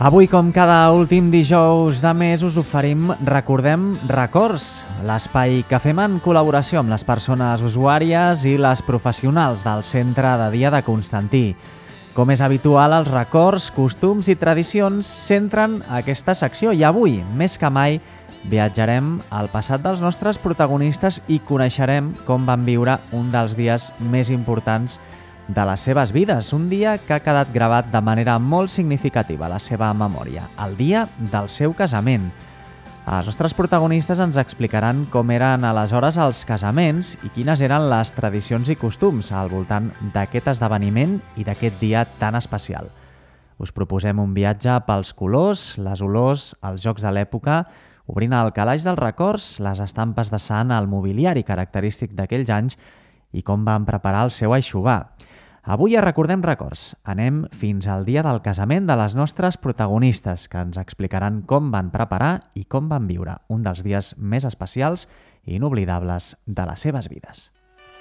Avui, com cada últim dijous de mes, us oferim Recordem Records, l'espai que fem en col·laboració amb les persones usuàries i les professionals del Centre de Dia de Constantí. Com és habitual, els records, costums i tradicions centren aquesta secció i avui, més que mai, viatjarem al passat dels nostres protagonistes i coneixerem com van viure un dels dies més importants de les seves vides, un dia que ha quedat gravat de manera molt significativa a la seva memòria, el dia del seu casament. Els nostres protagonistes ens explicaran com eren aleshores els casaments i quines eren les tradicions i costums al voltant d'aquest esdeveniment i d'aquest dia tan especial. Us proposem un viatge pels colors, les olors, els jocs de l'època, obrint el calaix dels records, les estampes de sant al mobiliari característic d'aquells anys i com van preparar el seu eixugar. Avui a Recordem Records anem fins al dia del casament de les nostres protagonistes, que ens explicaran com van preparar i com van viure un dels dies més especials i inoblidables de les seves vides.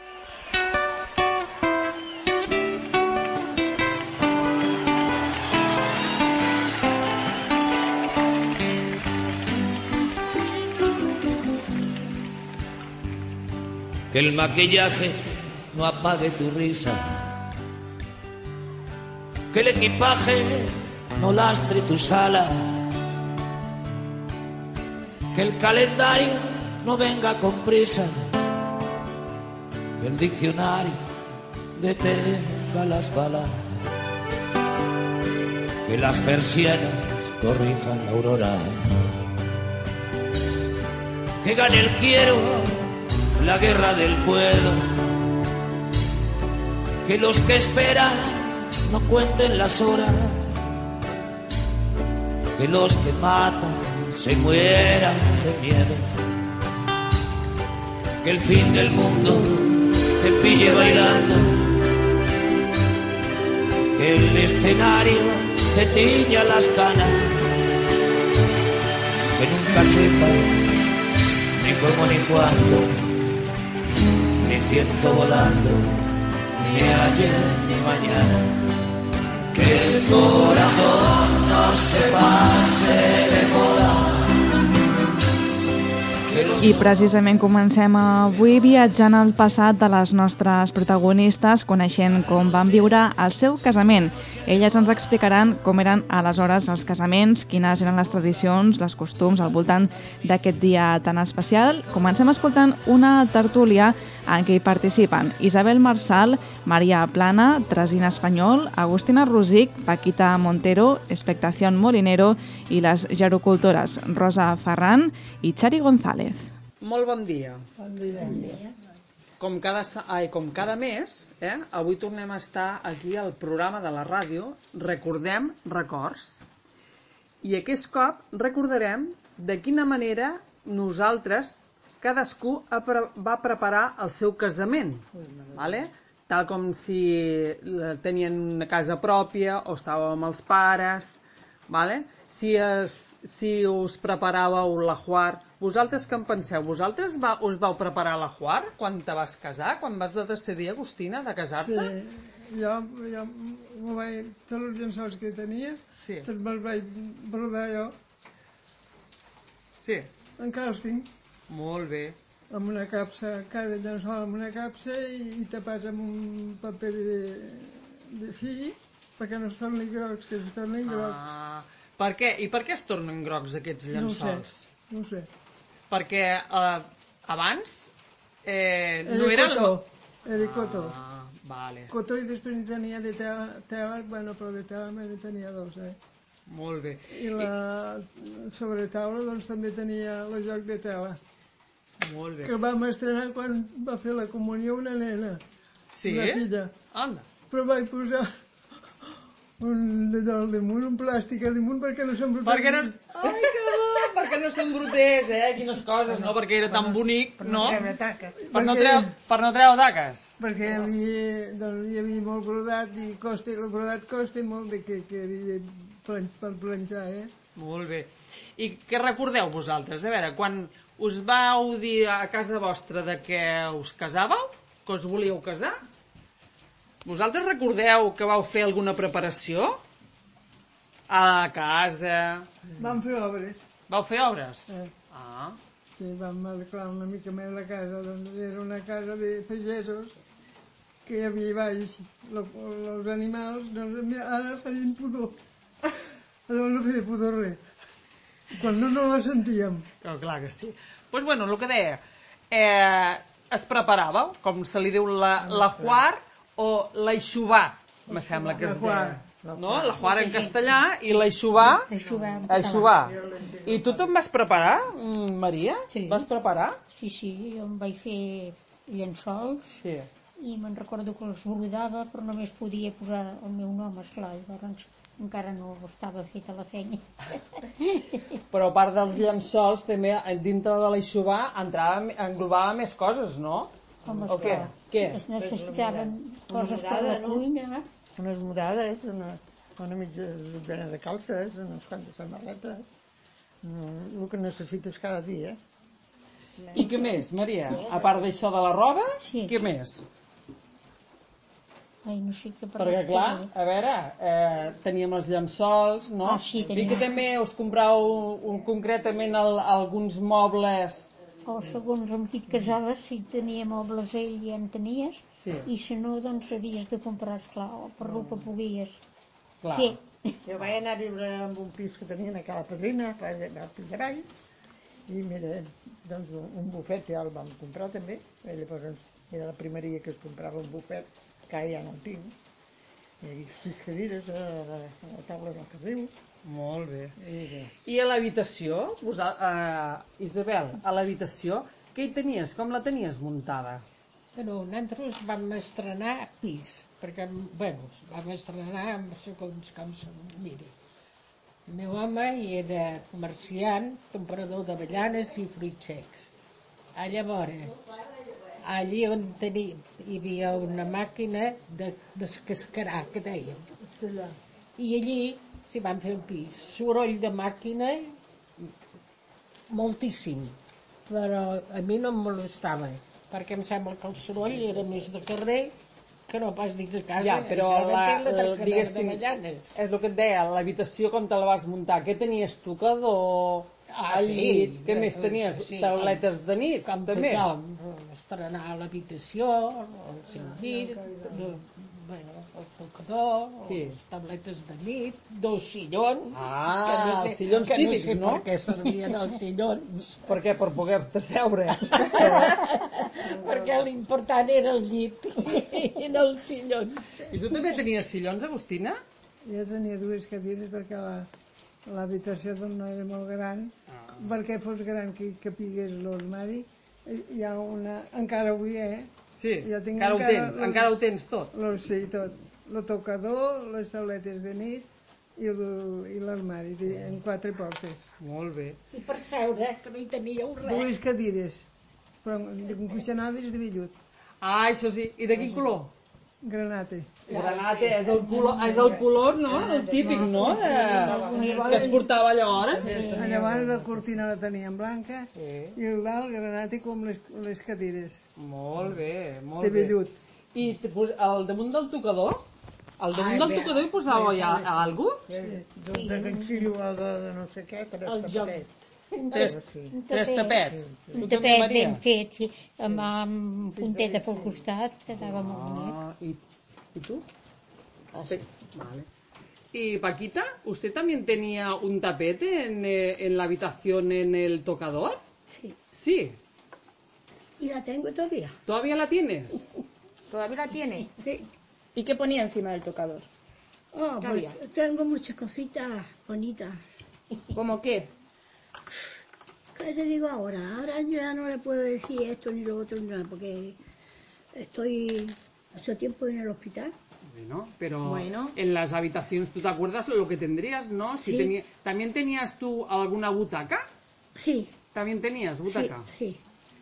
Que el maquillaje no apague tu risa, que el equipaje no lastre tus alas, que el calendario no venga con prisa, que el diccionario detenga las balas, que las persianas corrijan la aurora, que gane el quiero la guerra del puedo, que los que esperan no cuenten las horas, que los que matan se mueran de miedo, que el fin del mundo te pille bailando, que el escenario te tiña las canas, que nunca sepas ni cómo ni cuándo, ni ciento volando, ni ayer ni mañana. Que el corazón no se pase de moda. I precisament comencem avui viatjant al passat de les nostres protagonistes, coneixent com van viure el seu casament. Elles ens explicaran com eren aleshores els casaments, quines eren les tradicions, els costums al voltant d'aquest dia tan especial. Comencem escoltant una tertúlia en què hi participen Isabel Marsal, Maria Plana, Tresina Espanyol, Agustina Rosic, Paquita Montero, Expectación Molinero i les gerocultores Rosa Ferran i Chari González. Molt bon dia. Bon dia. Bon dia. Com cada mes, avui tornem a estar aquí al programa de la ràdio Recordem Records. I aquest cop recordarem de quina manera nosaltres, cadascú va preparar el seu casament, vale? Tal com si tenien una casa pròpia o estàveu amb els pares, vale? Si us preparàveu l'ajuar. Vosaltres què en penseu? Vosaltres us vau preparar l'ajuar quan te vas casar? Quan vas decidir, Agustina, de casar-te? Sí, jo m'ho vaig... Tots els llençols que tenia, sí, tots me'ls vaig brodar jo. Sí. Encara els tinc. Molt bé. Amb una capsa, cada llençol amb una capsa i tapats amb un paper de fi perquè no es tornin grocs, que es tornin grocs. Per què? I per què es tornen grocs aquests llençols? No ho sé. Perquè abans no era... Era cotó. Vale. Cotó i després n'hi tenia de tela, bueno, però de tela n'hi tenia dos, Molt bé. I la sobretaula doncs també tenia el joc de tela. Molt bé. Que el vam estrenar quan va fer la comunió una nena. Sí? Una filla. Anda. Però vaig posar al damunt, un plàstic al damunt perquè no s'embrutés. Ai, que bo! Perquè no s'embrutés, quines coses, no? Perquè era tan bonic, no? Per no treure taques. Per no treure taques. Perquè hi havia molt brodat i el brodat costa molt de que havia per planxar, Molt bé. I què recordeu vosaltres? A veure, quan us vau dir a casa vostra de que us casàveu, que us volíeu casar, vosaltres recordeu que vau fer alguna preparació? A la casa... Vam fer obres. Vau fer obres? Ah. Sí, vam arreglar una mica més la casa, doncs era una casa de pagesos que hi havia baix els animals, doncs mira, ara tenim pudor. Llavors no feia pudor res. Quan no la sentíem. Oh, clar que sí. Doncs bueno, el que deia, es preparava, com se li diu l'ajuar o l'aixuvar, me sembla que es deia. No? L'ajuar en castellà i l'aixuvar... Aixuvar. I tu te'n vas preparar, Maria? Sí. Vas preparar? Sí, jo em vaig fer llençols Sí. i me'n recordo que els brodava, però només podia posar el meu nom, esclar, llavors encara no estava feta la feina. Però a part dels llençols, també dintre de l'aixuvar englobava més coses, no? Home, O què? esclar, Què? es necessitaven coses per la no? cuina. Unes murades, una mitja dotzena de calces, unes quantes samarretes, el que necessites cada dia. I què més, Maria? A part d'això de la roba, Sí. què més? Ai, no sé què Perquè, clar, a veure, teníem els llençols, no? Ah, sí, I teníem. que també us compràveu concretament alguns mobles... O segons amb qui et casaves, si tenia mobles ell ja en tenies, Sí. i si no, doncs havies de comprar, esclar, o per lo que poguies Clar. fer. Jo vaig anar a viure en un pis que tenien a Cala Padrina, al pis de Valls, i mira, doncs un bufet ja el vam comprar també, i llavors era la primeria que es comprava un bufet, que ara ja no en tinc, i 6 cadires a la taula del carril. Molt bé. I, I a l'habitació, Isabel, a l'habitació, què hi tenies? Com la tenies muntada? Bueno, nosaltres vam estrenar pis, perquè, bueno, vam estrenar amb segons com se miri. El meu home era comerciant, comprador d'avellanes i fruits secs. Llavors, allí on hi havia una màquina de descascarar, que dèiem. I allí s'hi van fer un pis. Soroll de màquina, moltíssim, però a mi no em molestava, perquè em sembla que el soroll era més de carrer que no pas dins de casa. Ja, però diguéssim, d'avellanes. és el que et deia, l'habitació com te la vas muntar? Què tenies, tocador, al llit? Què més tenies? Sí, Tauletes de nit, com també? tothom, estrenar a l'habitació, el seu llit, bueno, el tocador, Sí. les tabletes de nit, 2 sillons, Ah, els sillons que típics, no sé no? per què servien els sillons, Per què? Per poder-te seure. perquè l'important era el llit i no els sillons. I tu també tenies sillons, Agustina? jo tenia 2 cadires perquè l'habitació doncs no era molt gran, perquè fos gran que capigués l'armari. Hi ha una, encara avui, Sí, Jo tinc encara ho tens tot. Sí, tot. El tocador, les tauletes de nit i l'armari, en 4 portes. Molt bé. I per seure, que no hi teníeu res. 2 cadires, però encoixinades de vellut, Ah, això sí. I de quin color? granate. Granate, és el color, no? El típic, no? Que es portava llavors. Llavors la cortina la teníem blanca Sí. i el dalt granate com les cadires, Molt bé, molt de bé. vellut. I al damunt del tocador? Al damunt del tocador hi posàveu ja alguna cosa? Doncs de ganxillo o de no sé què, per El joc. Tres tapets. Un Tu també, tapet Maria? ben fet, sí, amb punteta pel costat, quedava molt bonic. Ah, ¿y tú? Sí. Vale. Y Paquita, ¿usted también tenía un tapete en la habitación en el tocador? Sí. Sí. Y la tengo todavía. ¿Todavía la tienes? ¿Todavía la tiene? Sí. ¿Y qué ponía encima del tocador? Oh, ¿Qué pues había? tengo muchas cositas bonitas. ¿Cómo qué? ¿Qué te digo ahora? Ahora ya no le puedo decir esto ni lo otro ni nada, porque estoy hace tiempo en el hospital. Bueno, pero Bueno. en las habitaciones, ¿tú te acuerdas lo que tendrías, no? Si Sí. ¿También tenías tú alguna butaca? Sí, ¿También tenías sí, butaca? sí.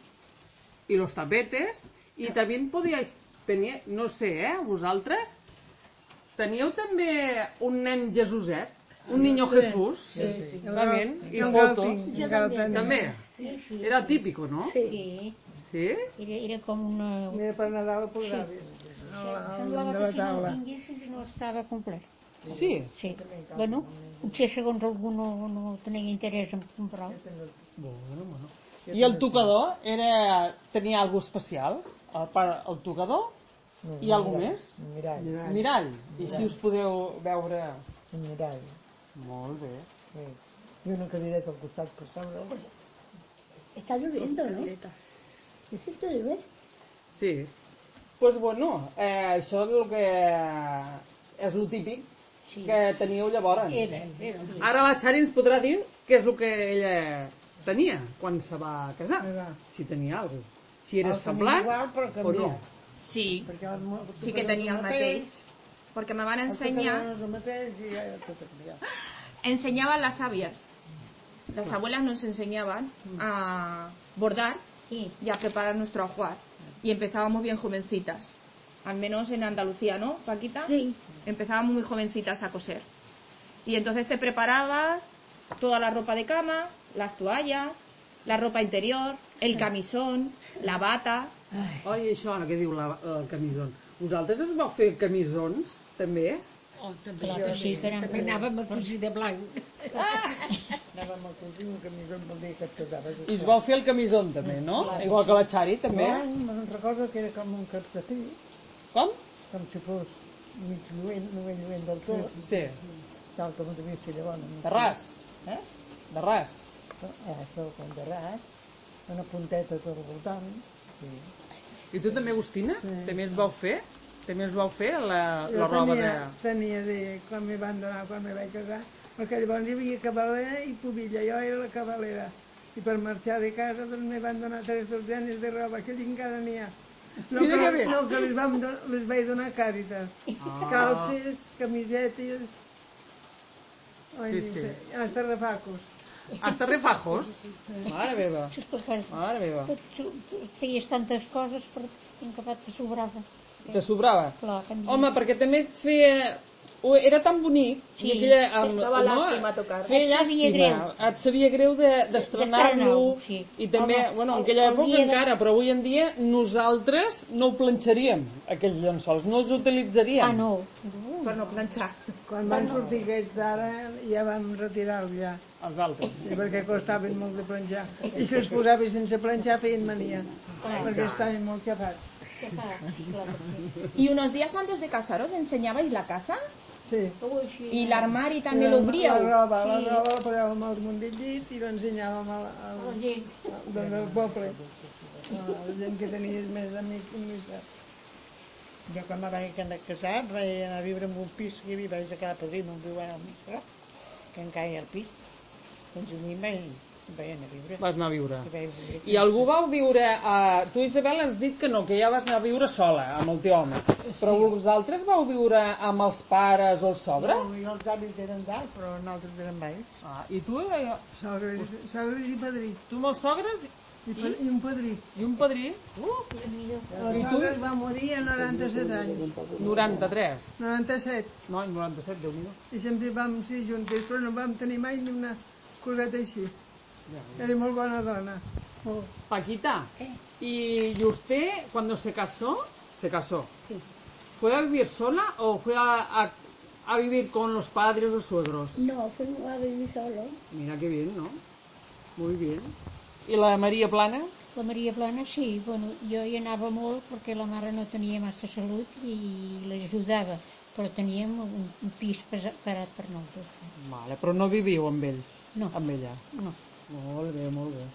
Y los tapetes, y también podíais tenir, no sé, vosaltres, teníeu també un nen Jesuset, un niño Jesús, también, y fotos, també. Sí, sí. Era típico, ¿no? Sí, Sí? era com una... Mira, per Nadal ho posaves Semblava de que la si no el taula. tinguessis no estava complet. Sí. Sí. Bueno, Potser segons algú no tenia interès en comprar. Bueno. I el tocador tenia alguna especial? El tocador i alguna més? Un Mirall. I així us podeu veure... Un mirall. Molt bé. Sí. I una cadireta al costat per seure. Está lloviendo, ¿no? ¿Necesito llover? Sí. Pues bueno, això és el que és el típic que teníeu llavors. Ara la Xari ens podrà dir què és el que ella tenia quan se va casar. Si tenia alguna cosa. Si era semblant o no. Sí, sí que tenía el mateix. Porque me van a enseñar... Enseñaban las sabias. Las abuelas nos enseñaban a bordar y a preparar nuestro ajuar. Y empezábamos bien jovencitas. Al menos en Andalucía, ¿no, Paquita? Sí. Empezábamos muy jovencitas a coser. Y entonces te preparabas toda la ropa de cama, las toallas, la ropa interior, el camisón, la bata... Oi, això que diu el camisón. Vosaltres us vau fer camisons, també? També anàvem a cosir de blanc. Anàvem a cosir un camisó el dia que et casaves. I us vau fer el camisón, també, no? Igual que la Xari, també? Me'n recordo que era com un calcetí. Com? Com si fos mig lluent, no ben lluent del tot. Sí. Tal com devia ser llavors. De ras. De ras. Això, com de ras. Una punteta tot al voltant. Sí. I tu també, Agustina? Sí. També us vau fer? També us vau fer la roba de... Tenia quan me van donar, quan me vaig casar, perquè llavors hi havia cavalera i pubilla, jo era la cavalera. I per marxar de casa doncs me van donar 3 dosenes de roba, que allí encara n'hi ha. No que les vaig donar a Càritas. Calces, camisetes... Sí. Hasta refacos. Hasta refajos? Mare meva. Mare meva. Feies tantes coses però en acabat te sobrava. Te sobrava? Clar, home, perquè també et feia... Era tan bonic i aquella... Estava làstima tocar. Feia llàstima. Et sabia greu d'estrenar-lo. I també, bueno, en aquella època encara, però avui en dia nosaltres no ho planxaríem, aquells llençols, no els utilitzaríem. Ah, no. Per no planxar. Quan van sortir aquests d'ara ja van retirar-los ja. Els altres. Sí, perquè costaven molt de planxar. I si els posava sense planxar feien mania, perquè estaven molt xafats. ¿Y unos días antes de casaros enseñabais la casa? Sí. ¿Y el armario también lo abríeu? La roba la posàvem al munt del llit i l'ensenyàvem al poble. La gent que tenia més amics i més... Jo quan me vaig casar vaig anar a viure en un pis que hi havia, vaig a cada padrina on viu ara, que encara hi ha el pis. Doncs a mi vaig anar a viure. Vas anar a viure. I algú vau viure... Tu, Isabel, has dit que no, que ja vas anar a viure sola, amb el teu home. Però vosaltres vau viure amb els pares o els sogres? No, els avis eren dalt, però nosaltres érem baix. I tu? Sogres i padrí. Tu amb els sogres? I un padrí. I un padrí? El sogre va morir a 97 anys. 93? 97. No, 97, Déu-n'hi-do. I sempre vam ser juntes, però no vam tenir mai ni una coseta així. Era muy buena dona. Paquita, ¿y usted cuando se casó? Sí. ¿Fue a vivir sola o fue a vivir con los padres o suegros? No, fuimos a vivir solo. Mira qué bien, ¿no? Muy bien. ¿Y la María Plana? La Maria Plana sí, bueno, jo hi anava molt perquè la mare no tenia massa salut i l'ajudava, però teníem un pis parat per nosaltres. Vale, però no viviu amb ells? No. Amb ella? No. Molt bé, molt bé.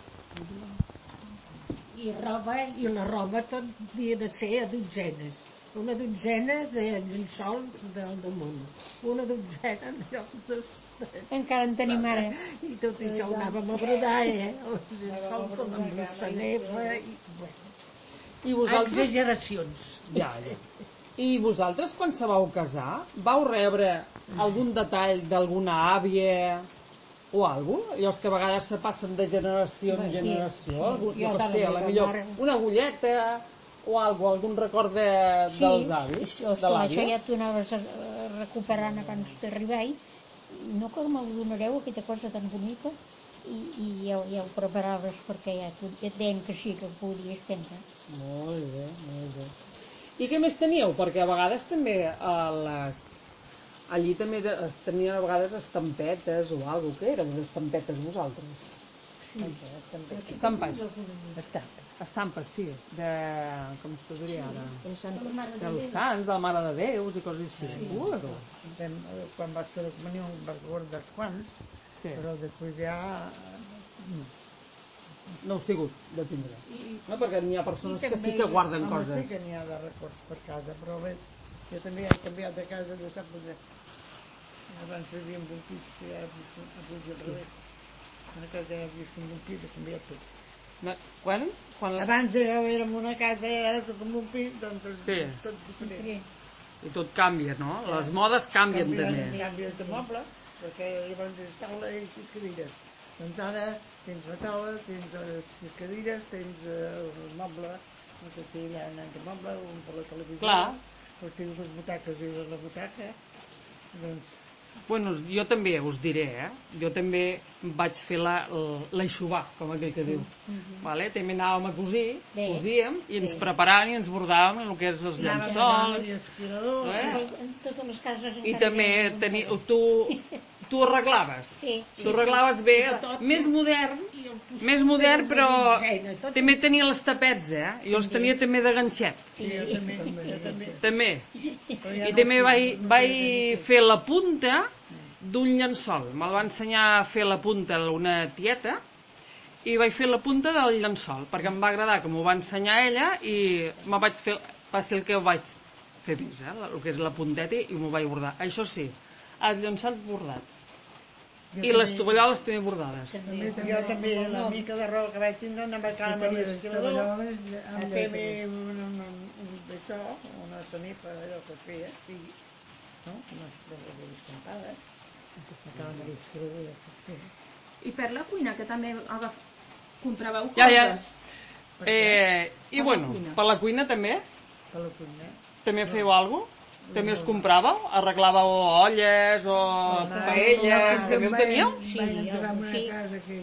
I la roba tot havia de ser a dotzenes. Una dotzena de llençols del damunt. Una dotzena de llocs encara en tenim ara. I tot això ho anàvem a brodar, els llençols amb la sanefa i vosaltres... Exageracions. Ja. I vosaltres, quan se vau casar, vau rebre algun detall d'alguna àvia o alguna cosa? Allò que a vegades se passen de generació en generació. No sé, a la millor una agulleta o algun record dels avis, de l'àvia. Això ja t'ho anaves recuperant abans d'arribar-hi. No que m'ho donareu, aquesta cosa tan bonica, i ja ho preparaves perquè ja et deien que sí, que ho podies prendre. Molt bé, molt bé. I què més teníeu? Perquè a vegades també allí també es tenien a vegades estampetes o alguna cosa. Què eren les estampetes vosaltres? Sí, Estampes. Estampes, sí. De... com es podria ara? Dels sants, de la Mare de Déu i coses així. Quan vaig fer la comunió vaig guardar quants, però després ja... No heu sigut de tindre. No, perquè n'hi ha persones que sí que guarden coses. Sí que n'hi ha de records per casa, però bé, jo també he canviat de casa de sap poder. Abans vivia en un pis que ja ha pujat al revés. Ara que ja he vist en un pis he canviat tot. Quan? Abans jo era en una casa i ara soc en un pis, doncs tot diferent. I tot canvia, no? Les modes canvien també. Canvies de moble, perquè llavors és taula i sis cadires. Doncs ara tens la taula, tens les cadires, tens el moble, no sé si hi ha anat de moble, un per la televisió, o si les butaques i la butaca, doncs... Bueno, jo també us diré, jo també vaig fer l'aixovar, com aquell que diu. També anàvem a cosir, cosíem i ens preparàvem i ens bordàvem el que és els llençols. Totes les cases... I també tu arreglaves. Tu arreglaves bé, més modern, però també tenia les tapets, jo els tenia també de ganxet. També. I també vaig fer la punta d'un llençol. Me'l va ensenyar a fer la punta una tieta i vaig fer la punta del llençol perquè em va agradar que m'ho va ensenyar ella i va ser el que vaig fer més, el que és la punteta i m'ho vaig bordar. Això sí, els llençols bordats. I les tovalloles també bordades. Jo també, la mica de roba que vaig tindre, anava a Can Maria d'Esquilador a fer-me una sanifa, allò que es feia, unes rodes escampades. I per la cuina, que també compràveu coses? I bueno, per la cuina també? També fèieu alguna cosa? També us compràveu? Arreglàveu olles o paelles? També ho teníeu? Vaig entrar en una casa que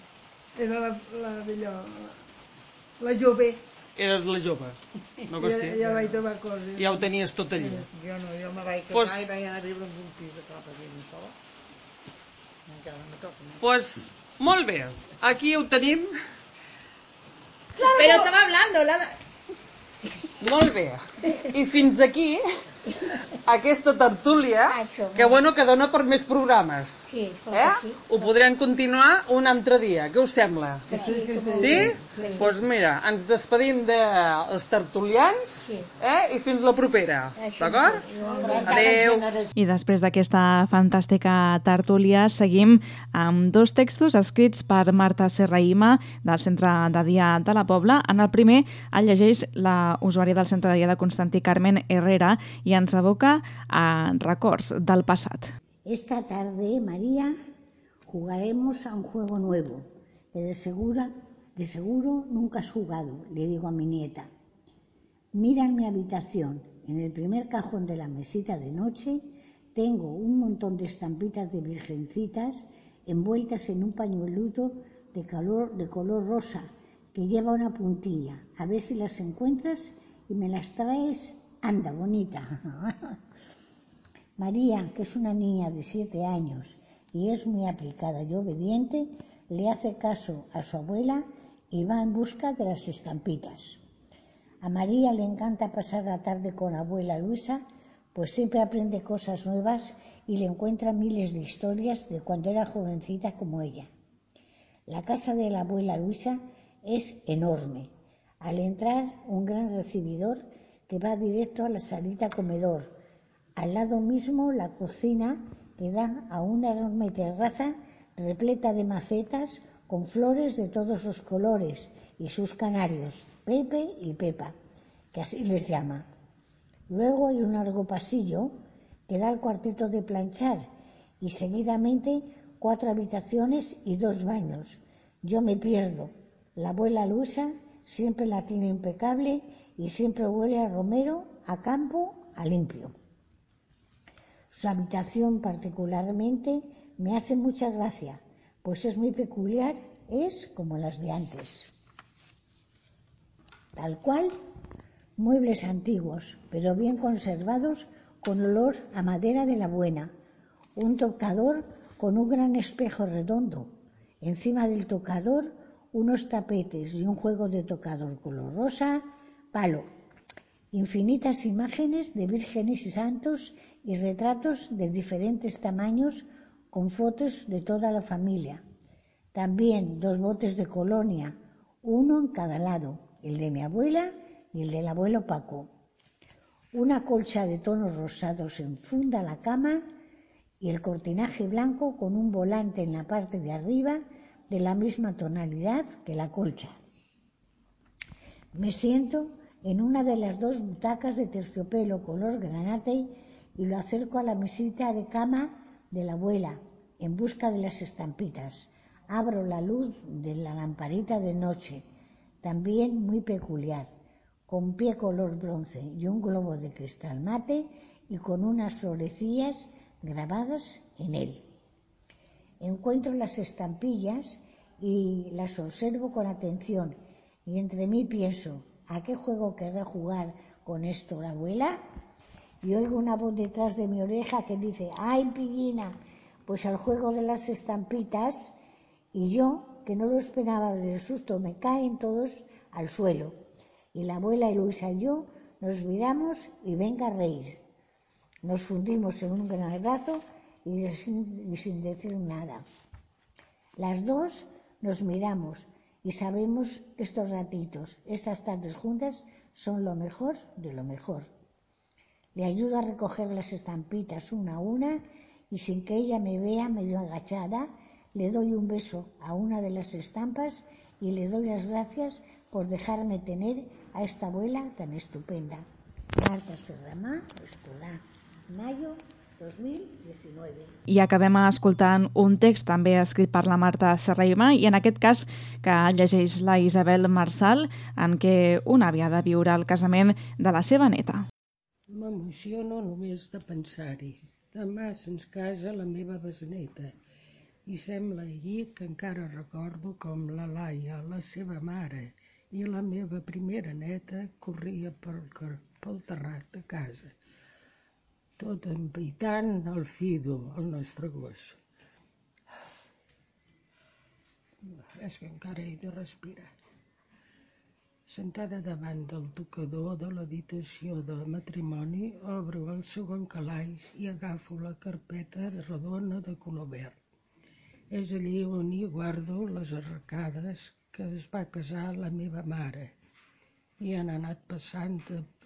era la jove. Eres la jove? No que sí? Ja vaig trobar coses. Ja ho tenies tot allà? Jo no, jo me vaig casar i vaig anar a viure en un pis de cap a dins sola. Encara me toca. Pues, molt bé. Aquí ho tenim. Però estava hablando, Molt bé. I fins aquí aquesta tertúlia, que bueno, que dona per més programes. Ho podrem continuar un altre dia. Què us sembla? Sí? Doncs mira, ens despedim dels tertulians i fins la propera. D'acord? Adéu. I després d'aquesta fantàstica tertúlia seguim amb dos textos escrits per Marta Serrahima del Centre de Dia de la Pobla. En el primer el llegeix la usuària del Centre de Dia de Constantí, Carmen Herrera, i ens aboca a records del passat. Esta tarde, María, jugaremos a un juego nuevo, que de seguro nunca has jugado, le digo a mi nieta. Mira en mi habitación, en el primer cajón de la mesita de noche, tengo un montón de estampitas de virgencitas envueltas en un pañuelito de color rosa, que lleva una puntilla. A ver si las encuentras y me las traes. Anda, bonita. María, que es una niña de 7 años y es muy aplicada y obediente, le hace caso a su abuela y va en busca de las estampitas. A María le encanta pasar la tarde con abuela Luisa, pues siempre aprende cosas nuevas y le encuentra miles de historias de cuando era jovencita como ella. La casa de la abuela Luisa es enorme. Al entrar, un gran recibidor que va directo a la salita comedor. Al lado mismo, la cocina que da a una enorme terraza repleta de macetas con flores de todos los colores y sus canarios, Pepe y Pepa, que así les llama. Luego hay un largo pasillo que da al cuartito de planchar y seguidamente 4 habitaciones y 2 baños. Yo me pierdo. La abuela Luisa siempre la tiene impecable y siempre huele a romero, a campo, a limpio. Su habitación particularmente me hace mucha gracia, pues es muy peculiar, es como las de antes. Tal cual, muebles antiguos, pero bien conservados, con olor a madera de la buena, un tocador con un gran espejo redondo, encima del tocador unos tapetes y un juego de tocador color rosa, palo, infinitas imágenes de vírgenes y santos y retratos de diferentes tamaños con fotos de toda la familia. También 2 botes de colonia, uno en cada lado, el de mi abuela y el del abuelo Paco. Una colcha de tonos rosados enfunda la cama y el cortinaje blanco con un volante en la parte de arriba de la misma tonalidad que la colcha. Me siento en una de las 2 butacas de terciopelo color granate y lo acerco a la mesita de cama de la abuela en busca de las estampitas. Abro la luz de la lamparita de noche, también muy peculiar, con pie color bronce y un globo de cristal mate y con unas florecillas grabadas en él. Encuentro las estampillas y las observo con atención y entre mí pienso, ¿a qué juego querrá jugar con esto la abuela? Y oigo una voz detrás de mi oreja que dice, ¡ay, pillina! Pues al juego de las estampitas. Y yo, que no lo esperaba del susto, me caen todos al suelo. Y la abuela y Luisa y yo nos miramos y venga a reír. Nos fundimos en un gran abrazo y sin decir nada. Las 2 nos miramos y sabemos que estos ratitos, estas tardes juntas, son lo mejor de lo mejor. Le ayudo a recoger las estampitas una a una y sin que ella me vea medio agachada, le doy un beso a una de las estampas y le doy las gracias por dejarme tener a esta abuela tan estupenda. Marta Serramà, Escolà, mayo 2019. I acabem escoltant un text també escrit per la Marta Serramà i en aquest cas que llegeix la Isabel Marsal, en què una havia de viure el casament de la seva neta. M'emociono només de pensar-hi. Demà se'ns casa la meva besneta i sembla ahir que encara recordo com la Laia, la seva mare, i la meva primera neta corria pel terrat de casa, tot empaitant el Fido, el nostre gos. És que encara he de respirar. Sentada davant del tocador de l'habitació de matrimoni, obro el segon calaix i agafo la carpeta redona de color verd. És allí on hi guardo les arracades que es va casar la meva mare i han anat passant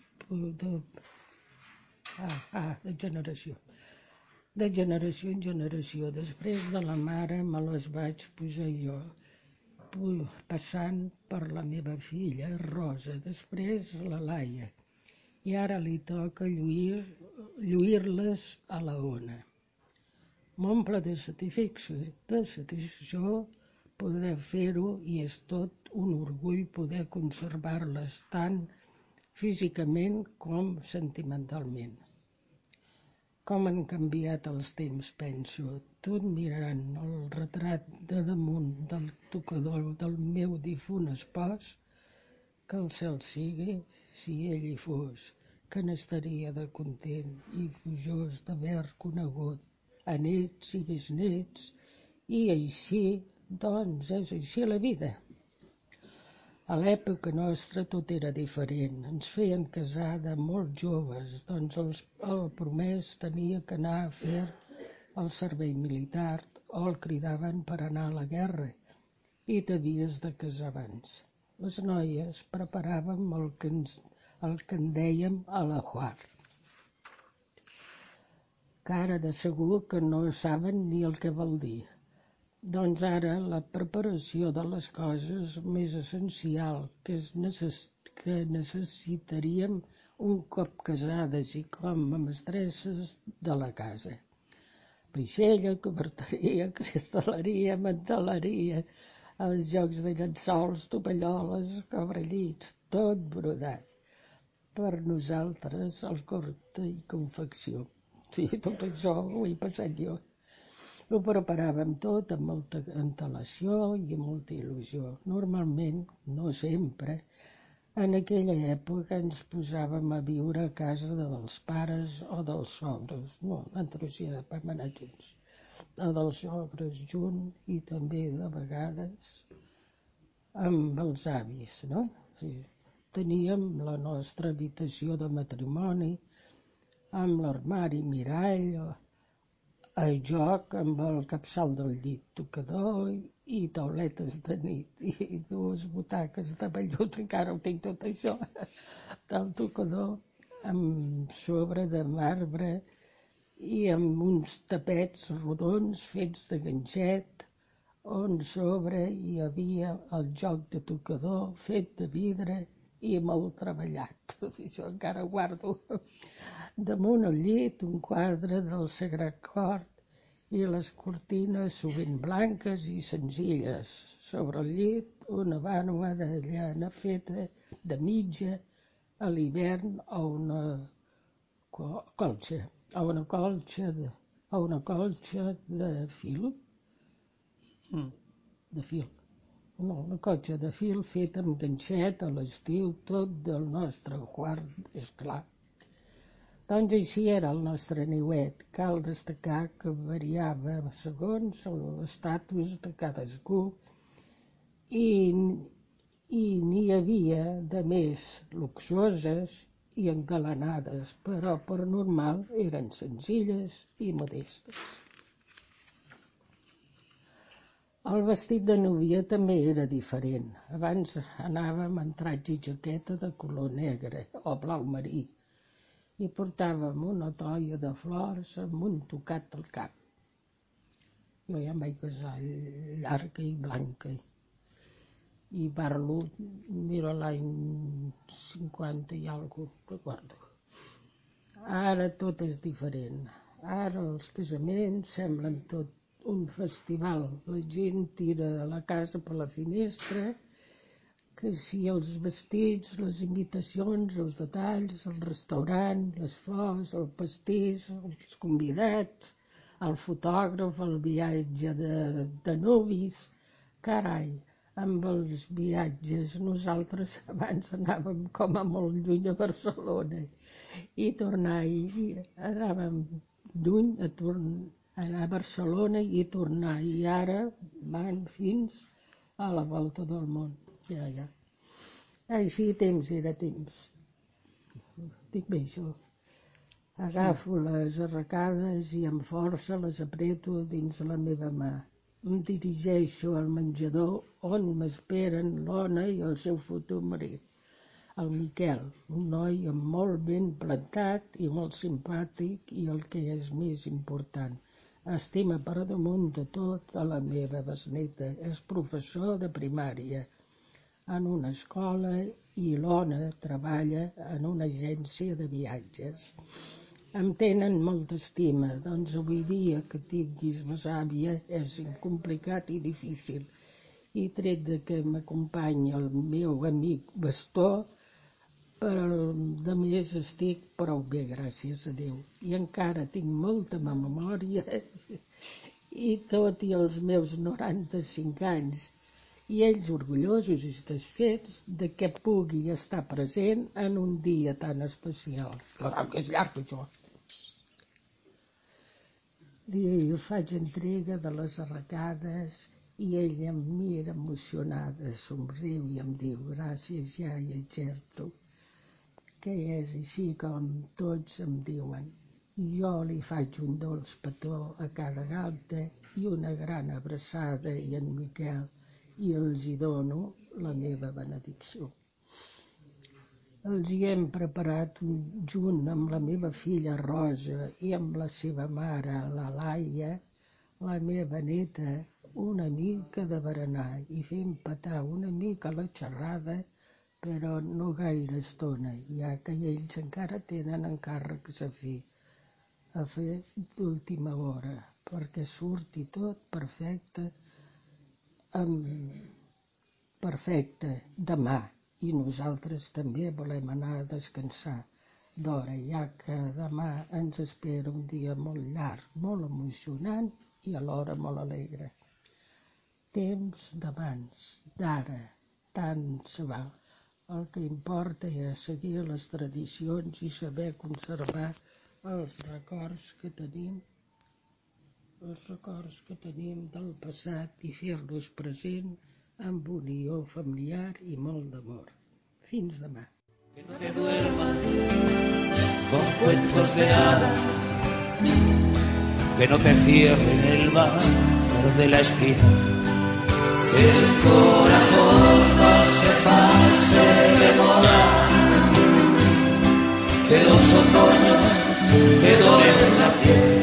de generació. De generació en generació. Després de la mare me les vaig posar jo, passant per la meva filla, Rosa, després la Laia, i ara li toca lluir-les a la Ona. M'omple de satisfacció poder fer-ho i és tot un orgull poder conservar-les tant físicament com sentimentalment. Com han canviat els temps, penso, tot mirant el retrat de damunt del tocador del meu difunt espòs, que el cel sigui, si ell hi fos, que n'estaria de content i gojós d'haver conegut a nets i bisnets, i així, doncs, és així la vida. A l'època nostra tot era diferent, ens feien casar de molt joves, doncs el promès tenia que anar a fer el servei militar o el cridaven per anar a la guerra i t'havies de casar abans. Les noies preparàvem el que en dèiem a la juar, que ara de segur que no saben ni el que vol dir. Doncs ara la preparació de les coses més essencial que necessitaríem un cop casades i com a mestresses de la casa. Vaixella, coberteria, cristal·leria, manteleria, els jocs de llençols, tovalloles, cobrellits, tot brodat. Per nosaltres el corte i confecció. Sí, tot això ho he passat jo. Ho preparàvem tot amb molta antelació i molta il·lusió. Normalment, no sempre, En aquella època ens posàvem a viure a casa dels pares o dels sogres. No, nosaltres ja vam anar junts. O dels sogres junts i també de vegades amb els avis, no? Sí. Teníem la nostra habitació de matrimoni amb l'armari mirall, el joc amb el capçal del llit tocador i tauletes de nit i dues butaques de vellut, encara ho tinc tot això, del tocador amb sobre de marbre i amb uns tapets rodons fets de ganxet on sobre hi havia el joc de tocador fet de vidre i molt treballat. Això encara guardo. Damunt el llit un quadre del Sagrat Cor i les cortines sovint blanques i senzilles. Sobre el llit una vànova de llana feta de mitja a l'hivern o una colxa, de fil. De fil. No, una colxa de fil feta amb ganxet a l'estiu, tot del nostre quart, esclar. Doncs així era el nostre niuet. Cal destacar que variava segons l'estatus de cadascú i n'hi havia de més luxuoses i engalanades, però per normal eren senzilles i modestes. El vestit de núvia també era diferent. Abans anàvem en traig i jaqueta de color negre o blau marí i portàvem una toia de flors amb un tocat al cap. Jo ja em vaig casar llarga i blanca i parlo, mira, l'any 50 i alguna cosa, recordo. Ara tot és diferent. Ara els casaments semblen tot un festival. La gent tira de la casa per la finestra, que si els vestits, les invitacions, els detalls, el restaurant, les flors, el pastís, els convidats, el fotògraf, el viatge de nuvis. Carai, amb els viatges nosaltres abans anàvem com a molt lluny a Barcelona i anàvem lluny anar a Barcelona i tornar, i ara van fins a la volta del món. Ja. Així temps era temps. Dic bé això. Agafo les arracades i amb força les apreto dins la meva mà. Em dirigeixo al menjador on m'esperen l'Ona i el seu futur marit, el Miquel, un noi molt ben plantat i molt simpàtic i el que és més important, estima per damunt de tot a la meva besneta. És professor de primària en una escola i l'Ona treballa en una agència de viatges. Em tenen molta estima, doncs avui dia que tinguis besàvia és complicat i difícil. I tret de que m'acompanyi el meu amic Bastó, per de més estic prou bé, gràcies a Déu. I encara tinc molta memòria i tot i els meus 95 anys, i ells orgullosos i satisfets de que pugui estar present en un dia tan especial. Caram, que és llarg, això. Li faig entrega de les arracades i ella em mira emocionada, somriu i em diu gràcies, iaia Gertrude, que és així com tots em diuen. Jo li faig un dolç petó a cada galta i una gran abraçada i en Miquel, i els hi dono la meva benedicció. Els hi hem preparat junt amb la meva filla Rosa i amb la seva mare, la Laia, la meva neta, una mica de berenar i fem petar una mica la xerrada, però no gaire estona, ja que ells encara tenen encàrrecs a fer d'última hora, perquè surti tot perfecte demà, i nosaltres també volem anar a descansar d'hora, ja que demà ens espera un dia molt llarg, molt emocionant i alhora molt alegre. Temps d'abans, d'ara, tant se val. El que importa és seguir les tradicions i saber conservar els records que tenim del passat i fer-los present amb unió familiar i molt d'amor. Fins demà. Que no te duermas con cuentos de hadas, que no te cierren el bar de la esquina, que el corazón no se pase de moda, que los otoños te doren la piel,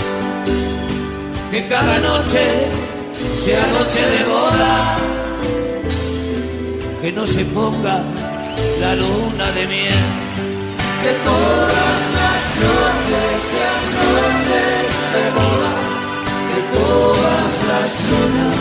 que cada noche sea noche de boda, que no se ponga la luna de miel, que todas las noches sean noches de boda, que todas las lunas